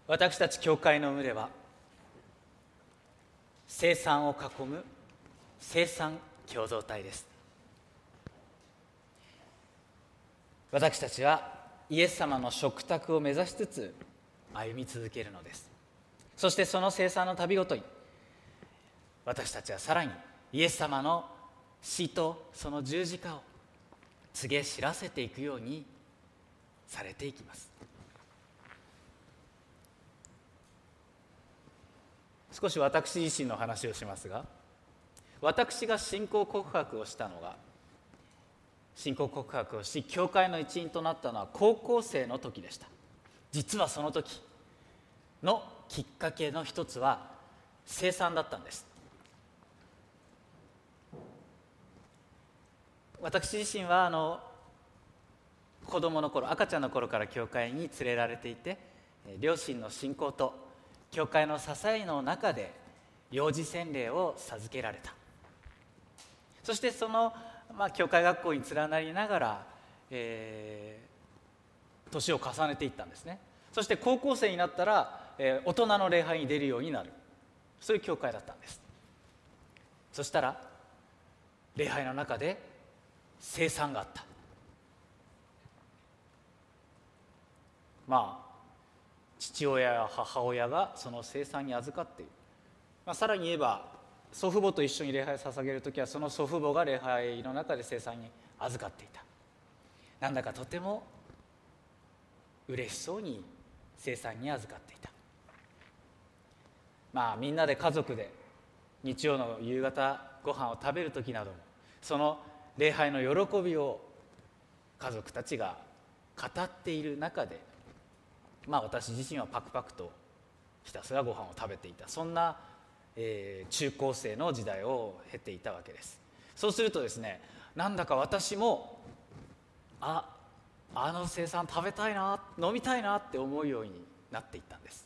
私たち教会の群れは聖餐を囲む聖餐共同体です。私たちはイエス様の食卓を目指しつつ歩み続けるのです。そしてその聖餐の旅ごとに私たちはさらにイエス様の死とその十字架を告げ知らせていくようにされていきます。少し私自身の話をしますが、私が信仰告白をしたのが、信仰告白をし教会の一員となったのは高校生の時でした。実はその時のきっかけの一つは聖餐だったんです。私自身は子供の頃、赤ちゃんの頃から教会に連れられていて、両親の信仰と教会の支えの中で幼児洗礼を授けられた。そしてその、教会学校に連なりながら、年を重ねていったんですね。そして高校生になったら、大人の礼拝に出るようになる、そういう教会だったんです。そしたら礼拝の中で聖餐があった。父親や母親がその聖餐に預かっている。さらに言えば祖父母と一緒に礼拝を捧げるときはその祖父母が礼拝の中で聖餐に預かっていた。なんだかとても嬉しそうに聖餐に預かっていた。みんなで家族で日曜の夕方ご飯を食べるときなどもその礼拝の喜びを家族たちが語っている中で、私自身はパクパクとひたすらご飯を食べていた。そんな、中高生の時代を経ていたわけです。そうするとですね、なんだか私もあの聖餐食べたいな、飲みたいなって思うようになっていったんです。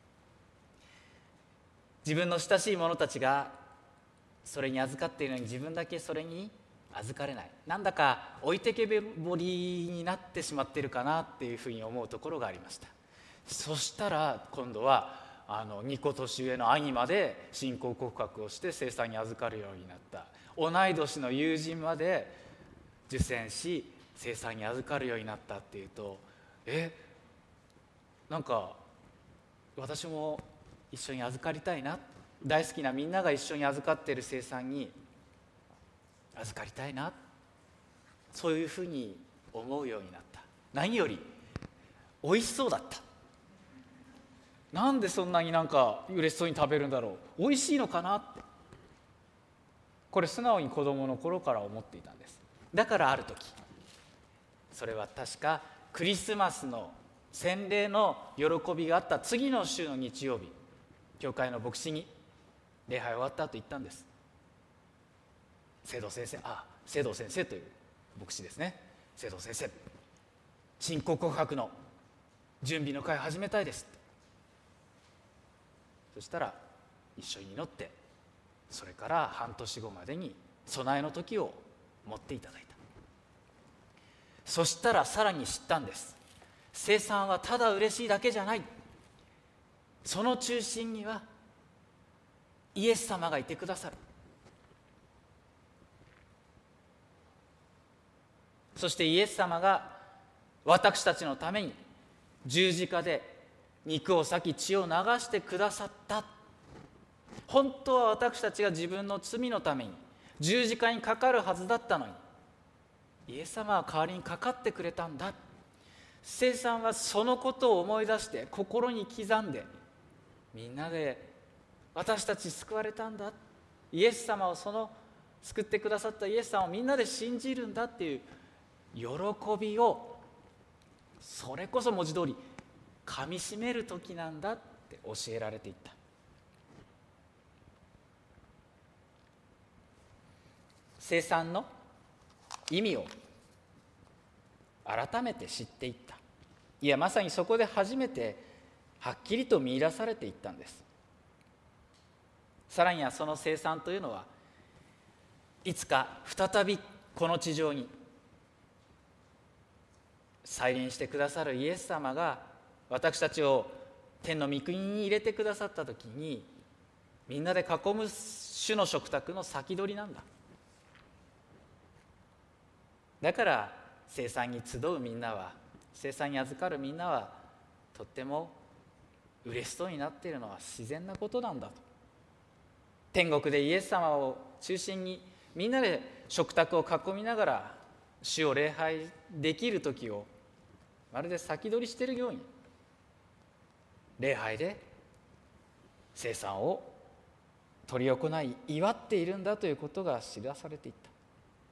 自分の親しい者たちがそれに預かっているのに自分だけそれに預かれない、なんだか置いてけぼりになってしまっているかなっていうふうに思うところがありました。そしたら今度は2個年上の兄まで信仰告白をして聖餐に預かるようになった。同い年の友人まで受洗し聖餐に預かるようになったっていうと、なんか私も一緒に預かりたいな、大好きなみんなが一緒に預かっている聖餐に預かりたいな、そういうふうに思うようになった。何より美味しそうだった。なんでそんなに嬉しそうに食べるんだろう、美味しいのかなって、これ素直に子供の頃から思っていたんです。だからある時、それは確かクリスマスの洗礼の喜びがあった次の週の日曜日、教会の牧師に礼拝終わった後言ったんです。聖堂先生という牧師ですね。聖堂先生、信仰告白の準備の会始めたいですって。そしたら一緒に祈って、それから半年後までに備えの時を持っていただいた。そしたらさらに知ったんです。聖餐はただ嬉しいだけじゃない、その中心にはイエス様がいてくださる。そしてイエス様が私たちのために十字架で肉を裂き血を流してくださった。本当は私たちが自分の罪のために十字架にかかるはずだったのに、イエス様は代わりにかかってくれたんだ。聖餐はそのことを思い出して心に刻んで、みんなで私たち救われたんだ、イエス様を救ってくださったイエス様をみんなで信じるんだっていう喜びを、それこそ文字通りかみしめる時なんだって教えられていった。聖餐の意味を改めて知っていった。いや、まさにそこで初めてはっきりと見出されていったんです。さらにはその聖餐というのは、いつか再びこの地上に再臨してくださるイエス様が私たちを天の御国に入れてくださった時に、みんなで囲む主の食卓の先取りなんだ。だから聖餐に集うみんなは、聖餐に預かるみんなはとっても嬉しそうになっているのは自然なことなんだと。天国でイエス様を中心にみんなで食卓を囲みながら主を礼拝できる時をまるで先取りしているように、礼拝で聖餐を執り行い祝っているんだということが知らされていった。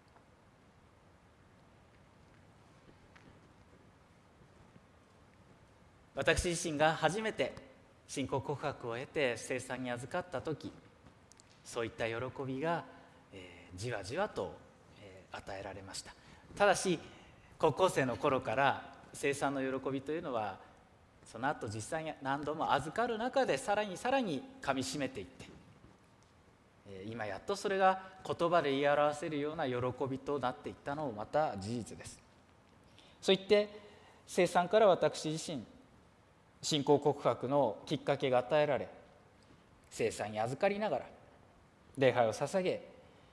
私自身が初めて信仰告白を得て聖餐に預かった時、そういった喜びが、じわじわと、与えられました。ただし高校生の頃から聖餐の喜びというのは、その後実際に何度も預かる中でさらにかみしめていって、今やっとそれが言葉で言い表せるような喜びとなっていったのもまた事実です。そう言って聖餐から私自身信仰告白のきっかけが与えられ、聖餐に預かりながら礼拝を捧げ、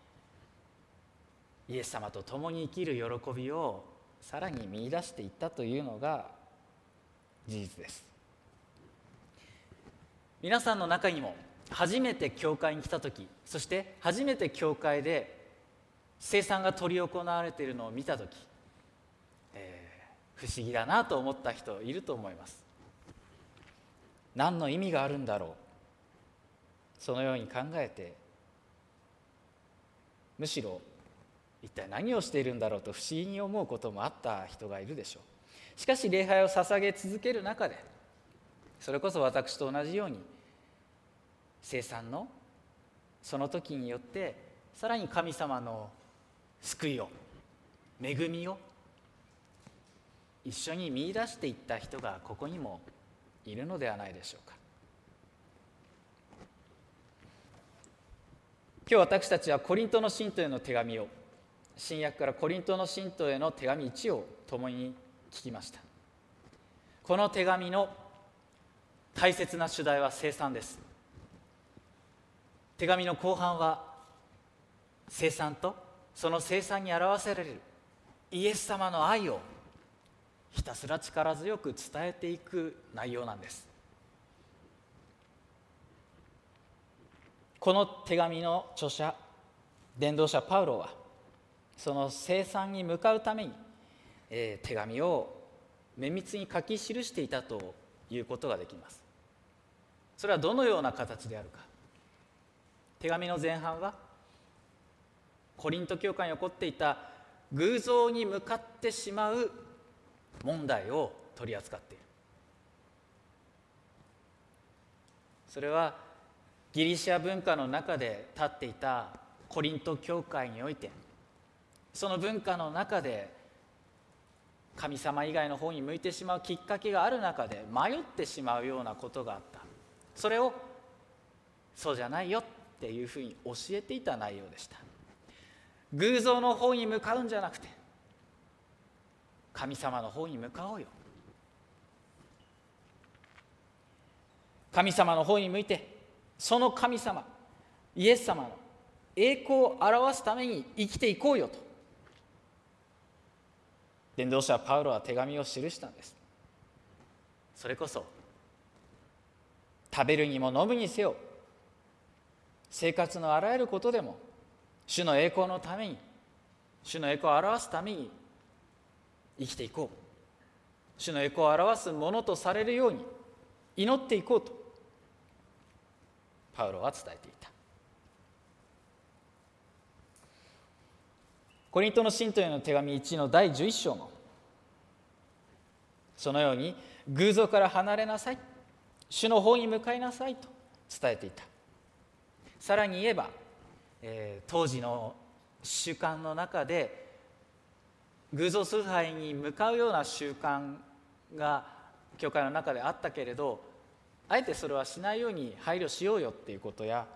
イエス様と共に生きる喜びをさらに見出していったというのが事実です。皆さんの中にも初めて教会に来た時、そして初めて教会で聖餐が執り行われているのを見た時、不思議だなと思った人いると思います。何の意味があるんだろう、そのように考えて、むしろ一体何をしているんだろうと不思議に思うこともあった人がいるでしょう。しかし礼拝を捧げ続ける中で、それこそ私と同じように聖餐のその時によってさらに神様の救いを、恵みを一緒に見出していった人がここにもいるのではないでしょうか。今日私たちはコリントの信徒への手紙を、新約からコリントの信徒への手紙1を共に聞きました。この手紙の大切な主題は聖餐です。手紙の後半は聖餐とその聖餐に表せられるイエス様の愛をひたすら力強く伝えていく内容なんです。この手紙の著者、伝道者パウロはその聖餐に向かうために、手紙を綿密に書き記していたということができます。それはどのような形であるか。手紙の前半はコリント教会に起こっていた偶像に向かってしまう問題を取り扱っている。それはギリシャ文化の中で立っていたコリント教会において、その文化の中で神様以外の方に向いてしまうきっかけがある中で迷ってしまうようなことがあった。それをそうじゃないよっていうふうに教えていた内容でした。偶像の方に向かうんじゃなくて神様の方に向かおうよ。神様の方に向いて、その神様イエス様の栄光を表すために生きていこうよと、伝道者パウロは手紙を記したんです。それこそ食べるにも飲むにせよ、生活のあらゆることでも主の栄光のために、主の栄光を表すために生きていこう、主の栄光を表すものとされるように祈っていこうとパウロは伝えていた。コリントの信徒への手紙1の第11章もそのように偶像から離れなさい、主の方に向かいなさいと伝えていた。さらに言えば、当時の習慣の中で偶像崇拝に向かうような習慣が教会の中であったけれど、あえてそれはしないように配慮しようよっていうことや、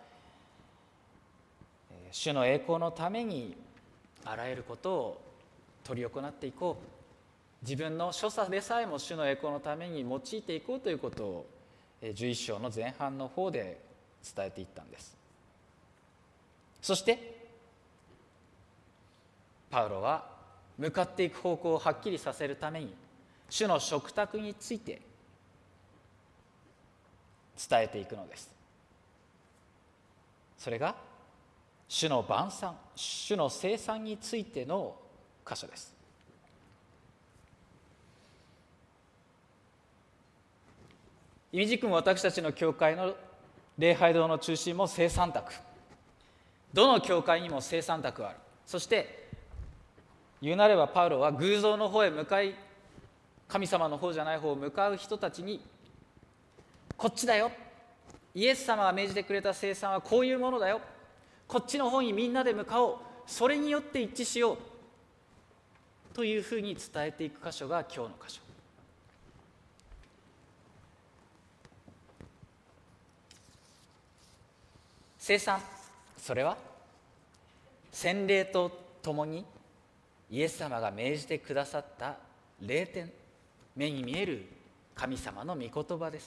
主の栄光のためにあらゆることを執り行っていこう、自分の所作でさえも主の栄光のために用いていこうということを 11章の前半の方で伝えていったんです。そしてパウロは向かっていく方向をはっきりさせるために主の食卓について伝えていくのです。それが主の晩餐、主の聖餐についての箇所です。いみじくも私たちの教会の礼拝堂の中心も聖餐卓、どの教会にも聖餐卓がある。そして言うなればパウロは偶像の方へ向かい、神様の方じゃない方を向かう人たちに、こっちだよ、イエス様が命じてくれた聖餐はこういうものだよ、こっちの方にみんなで向かおう、それによって一致しようというふうに伝えていく箇所が今日の箇所。聖餐、それは洗礼とともにイエス様が命じてくださった霊典、目に見える神様の御言葉です。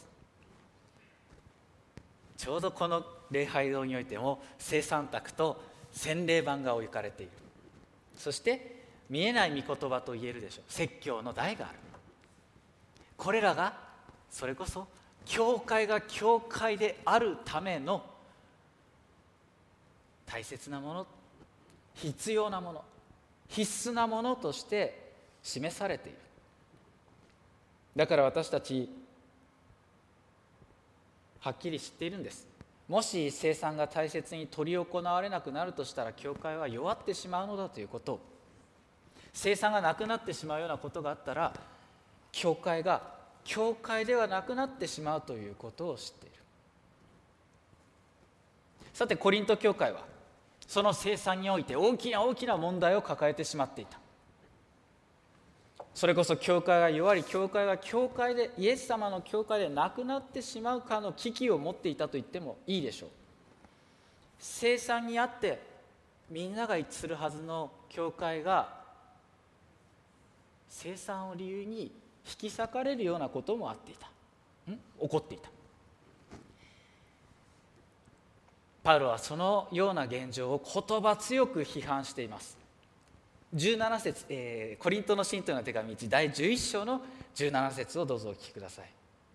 ちょうどこの礼拝堂においても聖餐卓と洗礼板が置かれている。そして見えない御言葉と言えるでしょう、説教の台がある。これらがそれこそ教会が教会であるための大切なもの、必要なもの、必須なものとして示されている。だから私たちはっきり知っているんです。もし聖餐が大切に執り行われなくなるとしたら、教会は弱ってしまうのだということを、聖餐がなくなってしまうようなことがあったら、教会が教会ではなくなってしまうということを知っている。さてコリント教会はその聖餐において大きな大きな問題を抱えてしまっていた。それこそ教会が弱り、教会が教会で、イエス様の教会でなくなってしまうかの危機を持っていたと言ってもいいでしょう。聖餐にあってみんなが一致するはずの教会が聖餐を理由に引き裂かれるようなこともあっていた、起こっていた。パウロはそのような現状を言葉強く批判しています。17節、コリントの信徒への手紙1第11章の17節をどうぞお聞きください。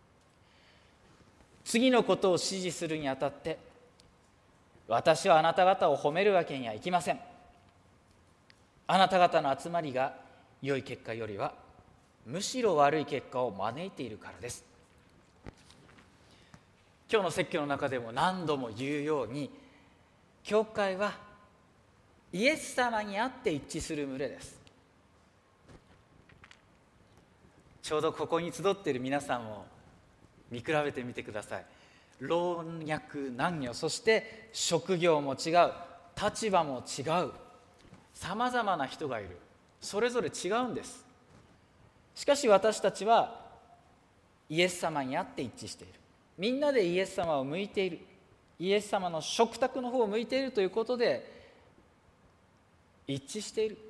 次のことを指示するにあたって、私はあなた方を褒めるわけにはいきません。あなた方の集まりが良い結果よりはむしろ悪い結果を招いているからです。今日の説教の中でも何度も言うように、教会はイエス様にあって一致する群れです。ちょうどここに集っている皆さんを見比べてみてください。老若男女、そして職業も違う、立場も違う、さまざまな人がいる。それぞれ違うんです。しかし私たちはイエス様にあって一致している。みんなでイエス様を向いている、イエス様の食卓の方を向いているということで一致している。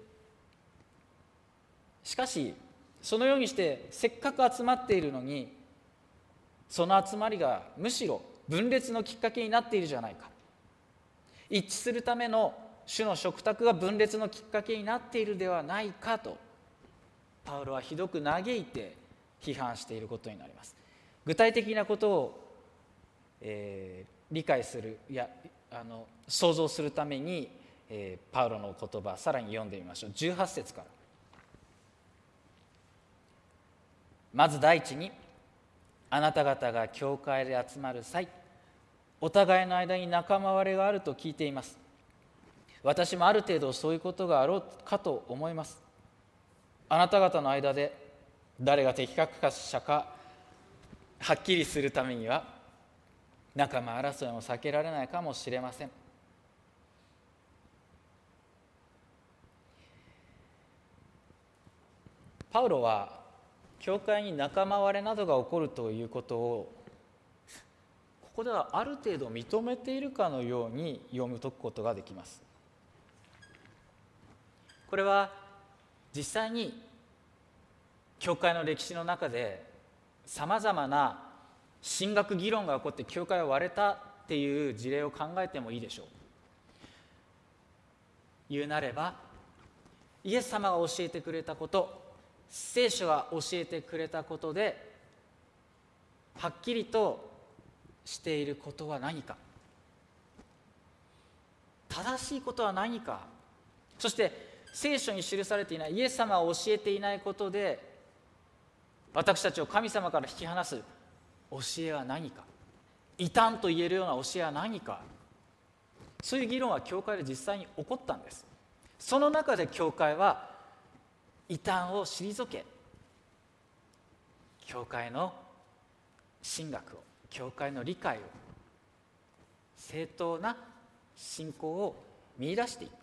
しかしそのようにしてせっかく集まっているのに、その集まりがむしろ分裂のきっかけになっているじゃないか、一致するための主の食卓が分裂のきっかけになっているではないかと、パウロはひどく嘆いて批判していることになります。具体的なことを、理解する、想像するために、パウロの言葉さらに読んでみましょう。18節から。まず第一に、あなた方が教会で集まる際、お互いの間に仲間割れがあると聞いています。私もある程度そういうことがあろうかと思います。あなた方の間で誰が適格者かはっきりするためには、仲間争いも避けられないかもしれません。パウロは教会に仲間割れなどが起こるということを、ここではある程度認めているかのように読み解くことができます。これは実際に教会の歴史の中でさまざまな神学議論が起こって教会が割れたっていう事例を考えてもいいでしょう。言うなれば、イエス様が教えてくれたこと、聖書が教えてくれたことではっきりとしていることは何か、正しいことは何か、そして聖書に記されていないイエス様が教えていないことで私たちを神様から引き離す教えは何か、異端と言えるような教えは何か、そういう議論は教会で実際に起こったんです。その中で教会は異端を退け、教会の神学を、教会の理解を、正当な信仰を見出していった。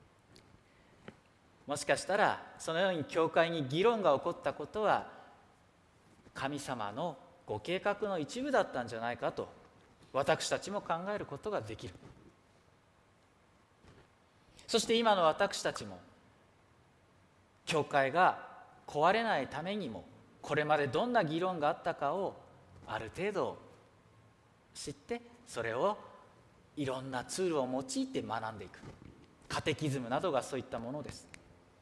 もしかしたらそのように教会に議論が起こったことは神様のご計画の一部だったんじゃないかと私たちも考えることができる。そして今の私たちも教会が壊れないためにも、これまでどんな議論があったかをある程度知って、それをいろんなツールを用いて学んでいく。カテキズムなどがそういったものです。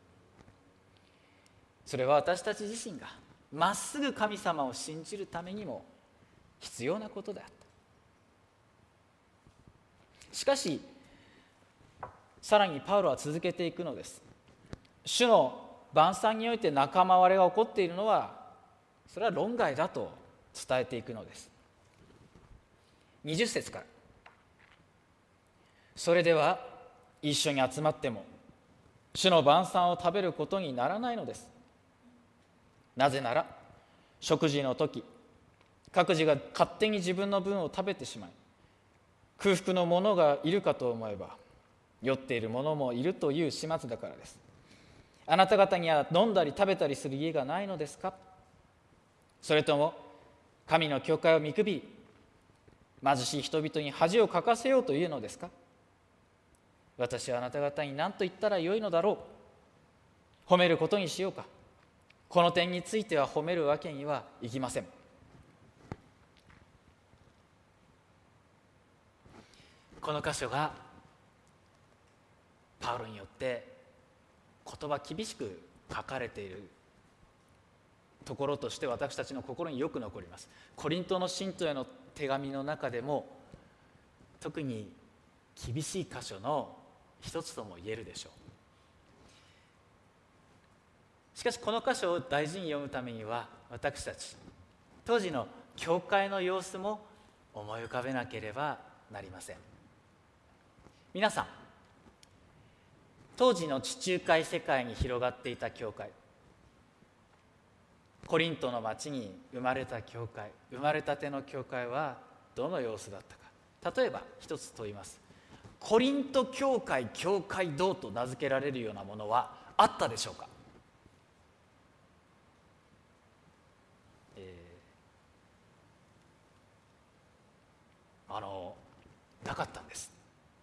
それは私たち自身がまっすぐ神様を信じるためにも必要なことであった。しかしさらにパウロは続けていくのです。主の晩餐において仲間割れが起こっているのは、それは論外だと伝えていくのです。20節から、それでは一緒に集まっても主の晩餐を食べることにならないのです。なぜなら食事の時、各自が勝手に自分の分を食べてしまい、空腹の者がいるかと思えば酔っている者もいるという始末だからです。あなた方には飲んだり食べたりする家がないのですか？それとも神の教会を見くびり、貧しい人々に恥をかかせようというのですか？私はあなた方に何と言ったらよいのだろう。褒めることにしようか。この点については褒めるわけにはいきません。この箇所がパウロによって言葉厳しく書かれているところとして私たちの心によく残ります。コリントの信徒への手紙の中でも特に厳しい箇所の一つとも言えるでしょう。しかしこの箇所を大事に読むためには、私たち当時の教会の様子も思い浮かべなければなりません。皆さん、当時の地中海世界に広がっていた教会、コリントの町に生まれた教会、生まれたての教会はどの様子だったか。例えば一つ問います。コリント教会、教会堂と名付けられるようなものはあったでしょうか？なかったんです。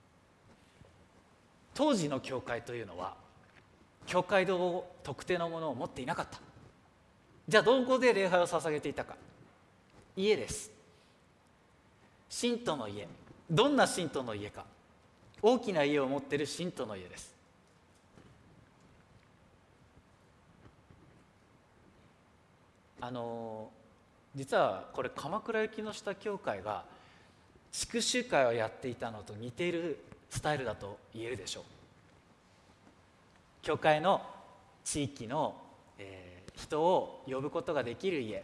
当時の教会というのは教会堂を特定のものを持っていなかった。じゃあどこで礼拝を捧げていたか。家です。信徒の家。どんな信徒の家か。大きな家を持っている信徒の家です。実はこれ鎌倉行きの下教会が地区集会をやっていたのと似ているスタイルだと言えるでしょう。教会の地域の、人を呼ぶことができる家、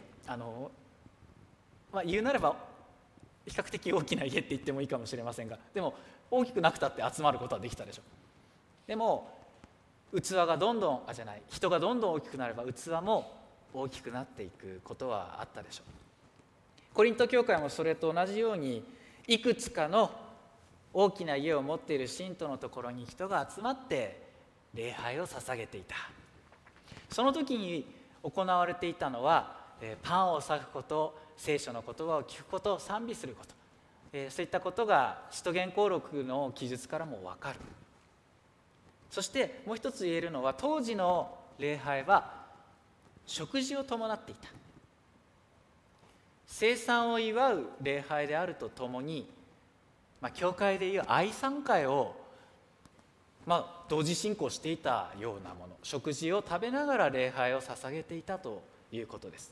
言うなれば比較的大きな家って言ってもいいかもしれませんが、でも大きくなくたって集まることはできたでしょう。でも人がどんどん大きくなれば器も大きくなっていくことはあったでしょう。コリント教会もそれと同じように、いくつかの大きな家を持っている信徒のところに人が集まって礼拝を捧げていた。その時に行われていたのは、パンを裂くこと、聖書の言葉を聞くこと、賛美すること、そういったことが使徒言行録の記述からも分かる。そしてもう一つ言えるのは、当時の礼拝は食事を伴っていた。 聖餐を祝う礼拝であるとともに、教会でいう愛餐会を、同時進行していたようなもの、食事を食べながら礼拝を捧げていたということです。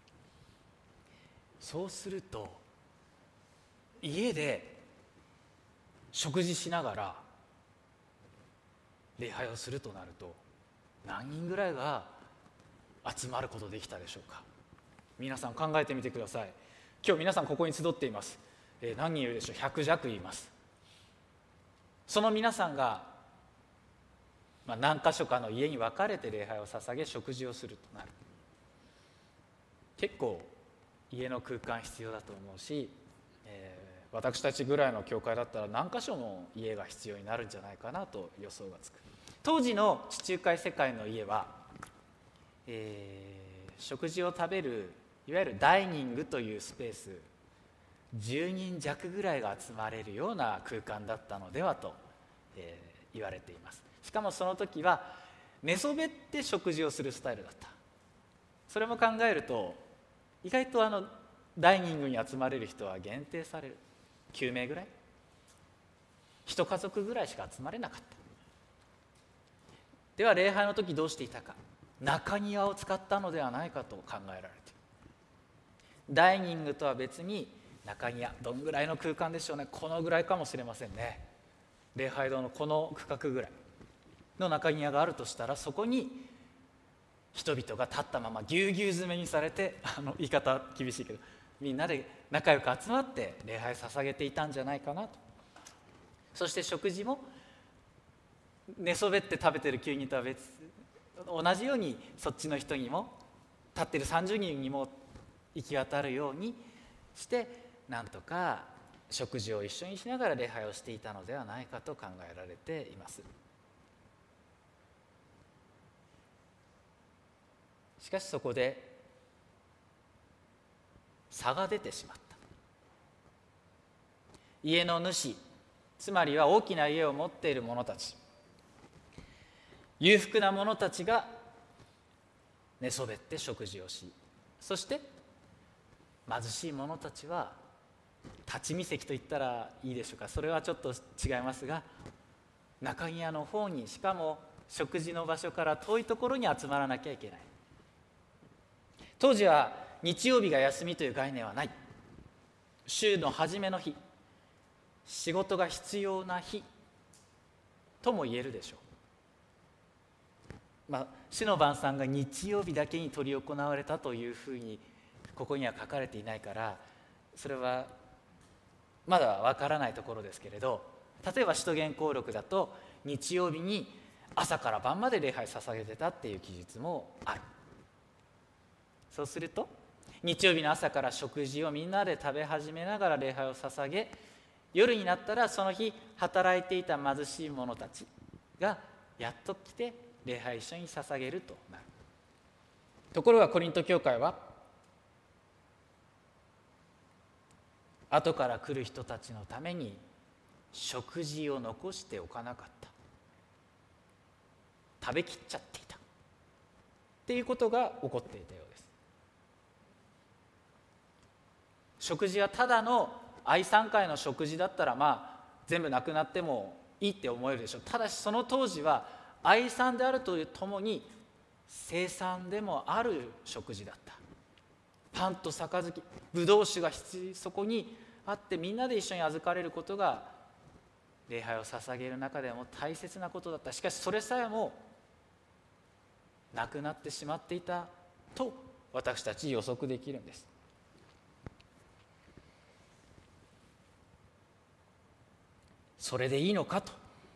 そうすると家で食事しながら礼拝をするとなると、何人ぐらいが集まることできたでしょうか。皆さん考えてみてください。今日皆さんここに集っています。何人いるでしょう。100弱います。その皆さんが、何箇所かの家に分かれて礼拝を捧げ食事をするとなる。結構家の空間必要だと思うし、私たちぐらいの教会だったら何箇所も家が必要になるんじゃないかなと予想がつく。当時の地中海世界の家は、食事を食べるいわゆるダイニングというスペース、10人弱ぐらいが集まれるような空間だったのではと、言われています。しかもその時は寝そべって食事をするスタイルだった。それも考えると意外とダイニングに集まれる人は限定される。9名ぐらい、一家族ぐらいしか集まれなかった。では礼拝の時どうしていたか。中庭を使ったのではないかと考えられている。ダイニングとは別に中庭、どんぐらいの空間でしょうね。このぐらいかもしれませんね。礼拝堂のこの区画ぐらいの中庭があるとしたら、そこに人々が立ったままぎゅうぎゅう詰めにされて、言い方厳しいけどみんなで仲良く集まって礼拝捧げていたんじゃないかなと。そして食事も寝そべって食べてる9人とは別、同じようにそっちの人にも立ってる30人にも行き渡るようにして、なんとか食事を一緒にしながら礼拝をしていたのではないかと考えられています。しかしそこで差が出てしまった。家の主、つまりは大きな家を持っている者たち、裕福な者たちが寝そべって食事をし、そして貧しい者たちは立ち見席と言ったらいいでしょうか。それはちょっと違いますが、中庭の方に、しかも食事の場所から遠いところに集まらなきゃいけない。当時は日曜日が休みという概念はない。週の初めの日、仕事が必要な日とも言えるでしょう。主の晩餐が日曜日だけに執り行われたというふうにここには書かれていないから、それはまだわからないところですけれど、例えば使徒言行録だと日曜日に朝から晩まで礼拝捧げてたっていう記述もある。そうすると日曜日の朝から食事をみんなで食べ始めながら礼拝を捧げ、夜になったらその日働いていた貧しい者たちがやっと来て礼拝一緒に捧げるとなる。ところがコリント教会は後から来る人たちのために食事を残しておかなかった。食べきっちゃっていたっていうことが起こっていたようです。食事はただの愛餐会の食事だったら全部なくなってもいいって思えるでしょう。ただしその当時は愛餐であるとともに聖餐でもある食事だった。パンと杯、ブドウ酒がそこにあって、みんなで一緒に預かれることが礼拝を捧げる中でも大切なことだった。しかしそれさえもなくなってしまっていたと私たち予測できるんです。それでいいのかと。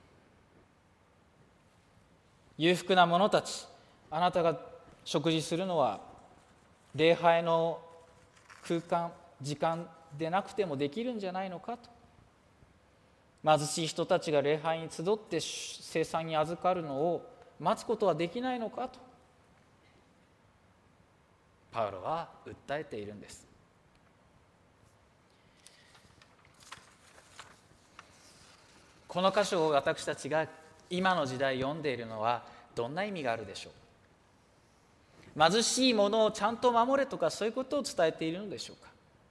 裕福な者たち、あなたが食事するのは礼拝の空間、時間でなくてもできるんじゃないのかと。貧しい人たちが礼拝に集って聖餐に預かるのを待つことはできないのかとパウロは訴えているんです。この箇所を私たちが今の時代読んでいるのはどんな意味があるでしょう。貧しいものをちゃんと守れとか、そういうことを伝えているのでしょうか。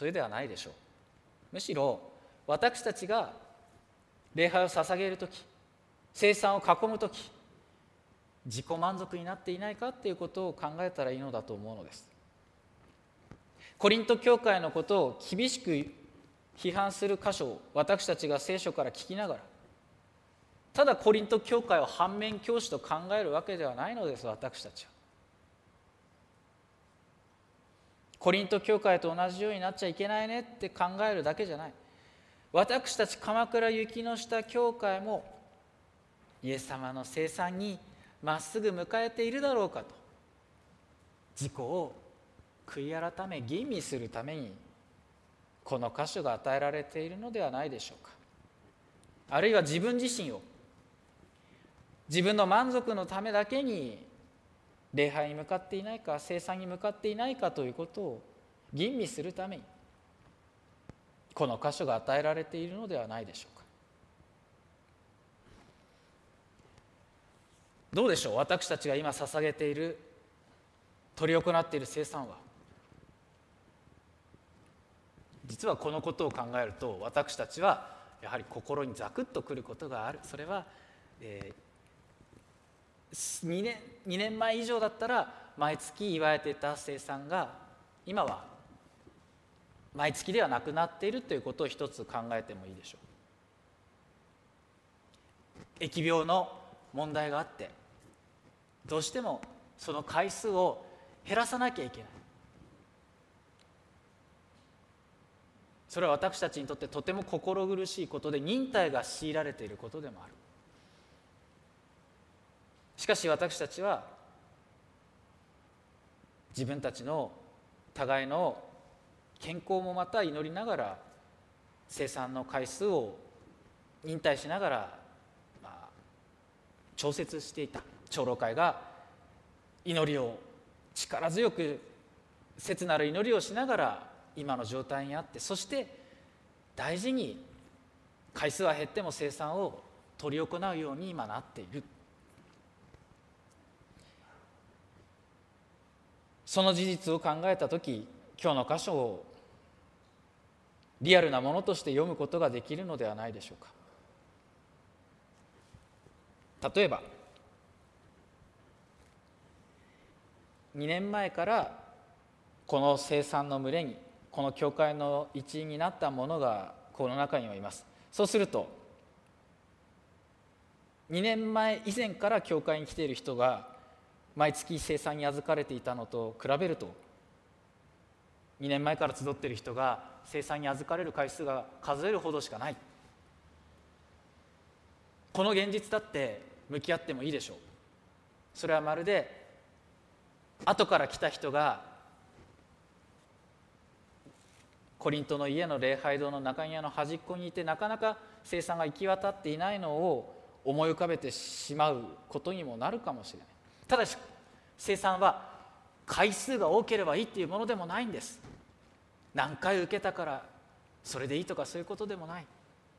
それではないでしょう。むしろ私たちが礼拝を捧げるとき、聖餐を囲むとき、自己満足になっていないかということを考えたらいいのだと思うのです。コリント教会のことを厳しく批判する箇所を私たちが聖書から聞きながら、ただコリント教会を反面教師と考えるわけではないのです。私たちはコリント教会と同じようになっちゃいけないねって考えるだけじゃない。私たち鎌倉雪の下教会もイエス様の聖餐にまっすぐ迎えているだろうかと、自己を悔い改め吟味するためにこの箇所が与えられているのではないでしょうか。あるいは自分自身を自分の満足のためだけに礼拝に向かっていないか、聖餐に向かっていないかということを吟味するためにこの箇所が与えられているのではないでしょうか。どうでしょう。私たちが今捧げている、執り行っている聖餐は、実はこのことを考えると私たちはやはり心にザクッとくることがある。それは、2年前以上だったら毎月祝えていた聖餐が今は毎月ではなくなっているということを一つ考えてもいいでしょう。疫病の問題があってどうしてもその回数を減らさなきゃいけない。それは私たちにとってとても心苦しいことで、忍耐が強いられていることでもある。しかし私たちは自分たちの互いの健康もまた祈りながら聖餐の回数を忍耐しながら、調節していた。長老会が祈りを力強く切なる祈りをしながら今の状態にあって、そして大事に回数は減っても聖餐を執り行うように今なっている。その事実を考えたとき、今日の箇所をリアルなものとして読むことができるのではないでしょうか。例えば2年前からこの聖餐の群れに、この教会の一員になった者がこの中にはいます。そうすると2年前以前から教会に来ている人が毎月聖餐に預かれていたのと比べると、2年前から集っている人が聖餐に預かれる回数が数えるほどしかない。この現実だって向き合ってもいいでしょう。それはまるで後から来た人がコリントの家の礼拝堂の中庭の端っこにいて、なかなか聖餐が行き渡っていないのを思い浮かべてしまうことにもなるかもしれない。ただし聖餐は回数が多ければいいっていうものでもないんです。何回受けたからそれでいいとかそういうことでもない。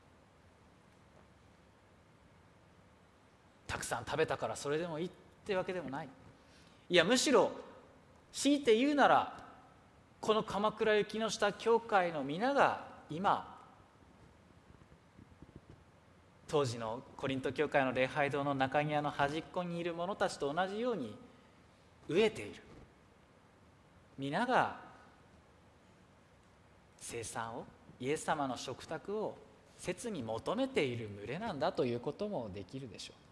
たくさん食べたからそれでもいいってわけでもない。いや、むしろ強いて言うなら、この鎌倉雪の下教会の皆が今当時のコリント教会の礼拝堂の中庭の端っこにいる者たちと同じように飢えている。皆が聖餐を、イエス様の食卓を切に求めている群れなんだということもできるでしょう。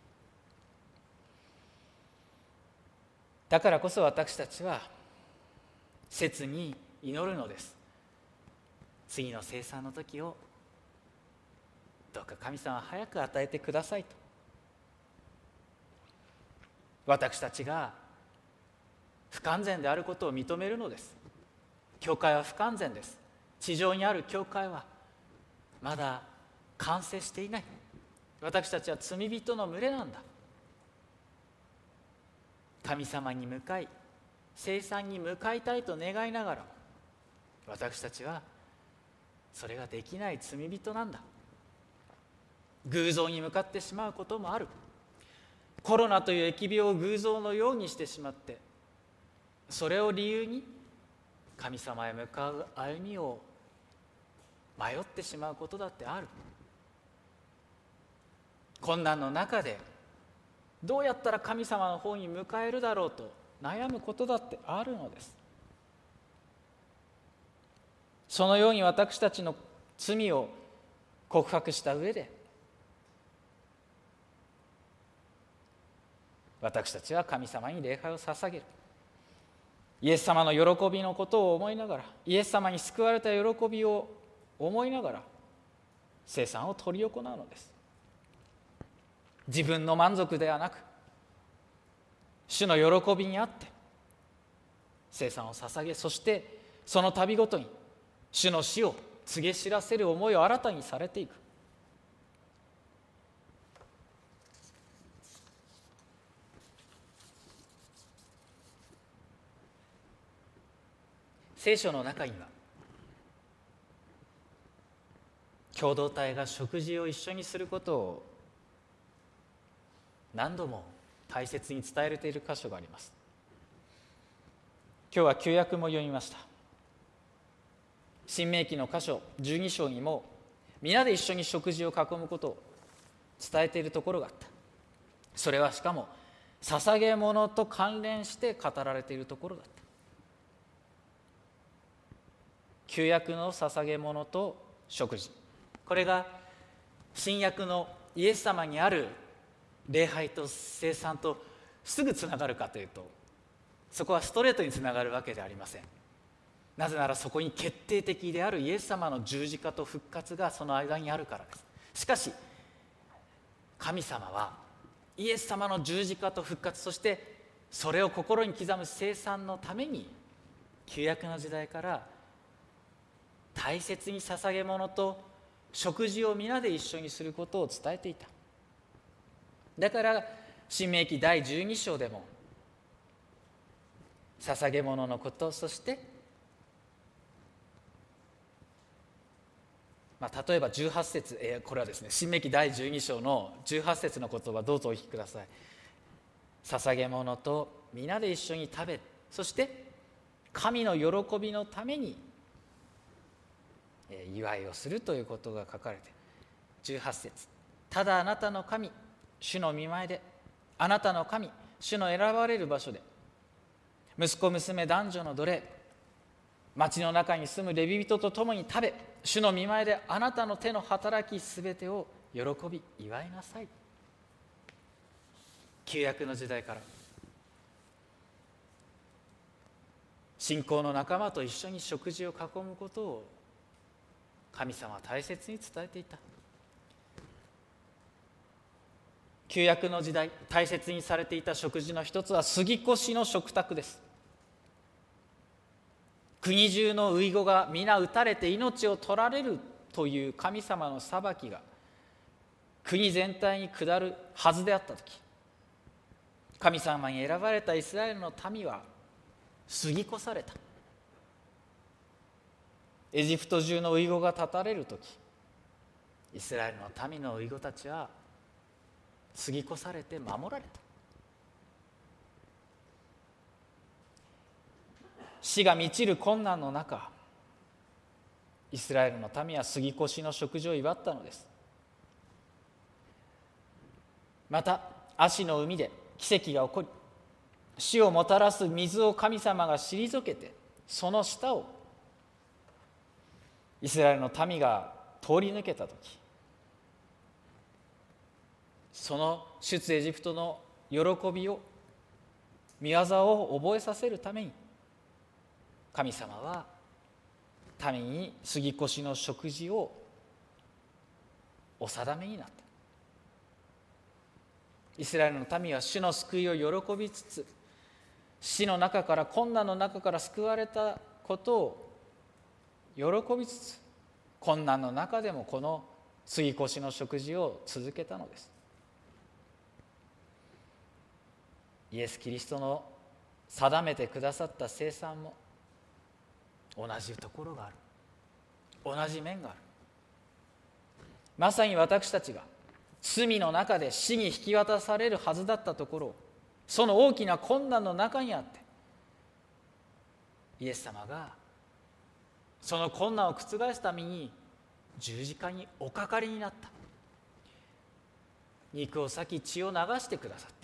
だからこそ私たちは切に祈るのです。次の聖餐の時をどうか神様は早く与えてくださいと。私たちが不完全であることを認めるのです。教会は不完全です。地上にある教会はまだ完成していない。私たちは罪人の群れなんだ。神様に向かい、聖餐に向かいたいと願いながらも、私たちはそれができない罪人なんだ。偶像に向かってしまうこともある。コロナという疫病を偶像のようにしてしまって、それを理由に神様へ向かう歩みを迷ってしまうことだってある。困難の中でどうやったら神様の方に向かえるだろうと悩むことだってあるのです。そのように私たちの罪を告白した上で、私たちは神様に礼拝を捧げる。イエス様の喜びのことを思いながら、イエス様に救われた喜びを思いながら聖餐を執り行うのです。自分の満足ではなく、主の喜びにあって聖餐を捧げ、そしてその度ごとに主の死を告げ知らせる思いを新たにされていく。聖書の中には、共同体が食事を一緒にすることを何度も大切に伝えられている箇所があります。今日は旧約も読みました。新明記の箇所12章にも皆で一緒に食事を囲むことを伝えているところがあった。それはしかも捧げ物と関連して語られているところだった。旧約の捧げ物と食事、これが新約のイエス様にある礼拝と聖餐とすぐつながるかというと、そこはストレートにつながるわけではありません。なぜならそこに決定的であるイエス様の十字架と復活がその間にあるからです。しかし神様はイエス様の十字架と復活、そしてそれを心に刻む聖餐のために旧約の時代から大切に捧げ物と食事を皆で一緒にすることを伝えていた。だから新明記第12章でも捧げ物のこと、そして、例えば18節、これはですね、新明記第12章の18節の言葉、どうぞお聞きください。捧げ物と皆で一緒に食べ、そして神の喜びのために祝いをするということが書かれて、18節、ただあなたの神主の御前で、あなたの神主の選ばれる場所で、息子娘男女の奴隷、町の中に住むレビ人と共に食べ、主の御前であなたの手の働きすべてを喜び祝いなさい。旧約の時代から信仰の仲間と一緒に食事を囲むことを神様は大切に伝えていた。旧約の時代、大切にされていた食事の一つは杉越の食卓です。国中の遺語が皆撃たれて命を取られるという神様の裁きが国全体に下るはずであったとき、神様に選ばれたイスラエルの民は過ぎ越された。エジプト中の遺語が断たれるとき、イスラエルの民の遺語たちは過ぎ越されて守られた。死が満ちる困難の中、イスラエルの民は過ぎ越しの食事を祝ったのです。またアシの海で奇跡が起こり、死をもたらす水を神様が退けて、その下をイスラエルの民が通り抜けたとき、その出エジプトの喜びを、御業を覚えさせるために、神様は民に過ぎ越しの食事をお定めになった。イスラエルの民は主の救いを喜びつつ、死の中から、困難の中から救われたことを喜びつつ、困難の中でもこの過ぎ越しの食事を続けたのです。イエス・キリストの定めてくださった聖餐も同じところがある。同じ面がある。まさに私たちが罪の中で死に引き渡されるはずだったところを、その大きな困難の中にあって、イエス様がその困難を覆すために十字架におかかりになった。肉を裂き血を流してくださった。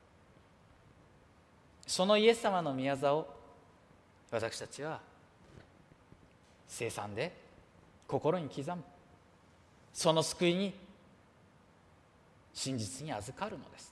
そのイエス様の御業を私たちは聖餐で心に刻む。その救いに真実に預かるのです。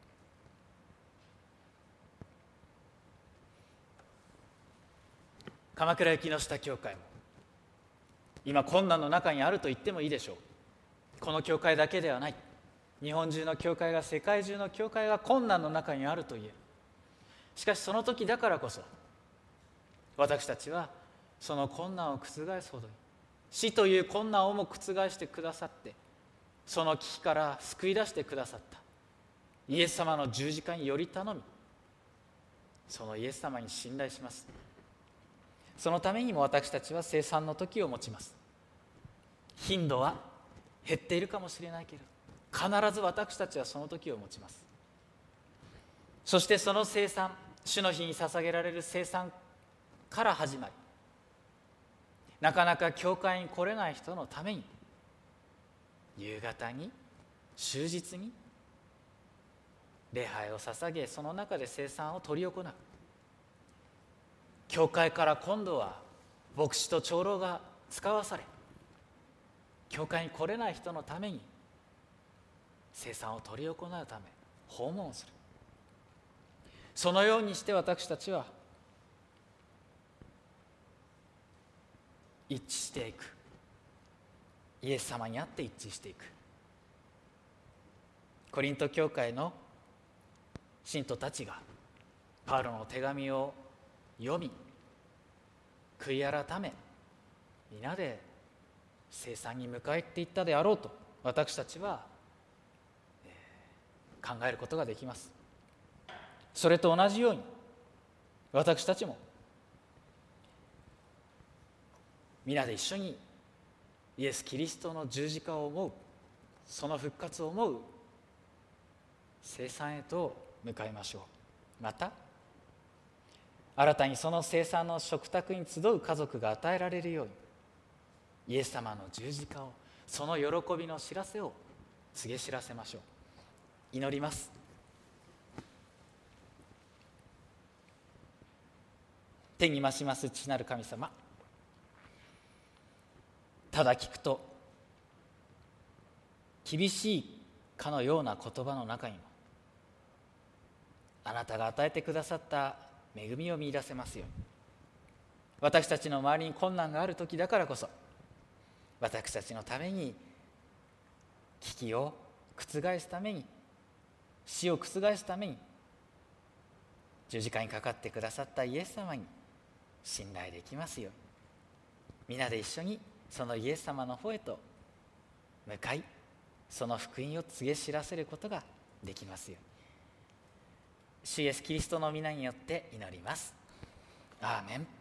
鎌倉駅の下教会も今困難の中にあると言ってもいいでしょう。この教会だけではない。日本中の教会が、世界中の教会が困難の中にあると言える。しかしその時だからこそ私たちはその困難を覆すほどに、死という困難をも覆してくださって、その危機から救い出してくださったイエス様の十字架により頼み、そのイエス様に信頼します。そのためにも私たちは聖餐の時を持ちます。頻度は減っているかもしれないけれど、必ず私たちはその時を持ちます。そしてその聖餐、主の日に捧げられる聖餐から始まり、なかなか教会に来れない人のために、夕方に終日に礼拝を捧げ、その中で聖餐を執り行う。教会から今度は牧師と長老が使わされ、教会に来れない人のために聖餐を執り行うため訪問する。そのようにして私たちは一致していく。イエス様にあって一致していく。コリント教会の信徒たちがパウロの手紙を読み、悔い改め、皆で聖餐に迎えていったであろうと私たちは考えることができます。それと同じように私たちも皆で一緒にイエス・キリストの十字架を思う、その復活を思う聖餐へと向かいましょう。また新たにその聖餐の食卓に集う家族が与えられるように、イエス様の十字架を、その喜びの知らせを告げ知らせましょう。祈ります。天に増します父なる神様、ただ聞くと厳しいかのような言葉の中にも、あなたが与えてくださった恵みを見出せますように。私たちの周りに困難がある時だからこそ、私たちのために危機を覆すために、死を覆すために十字架にかかってくださったイエス様に信頼できますように。皆で一緒にそのイエス様の方へと向かい、その福音を告げ知らせることができますように。主イエスキリストの皆によって祈ります。アーメン。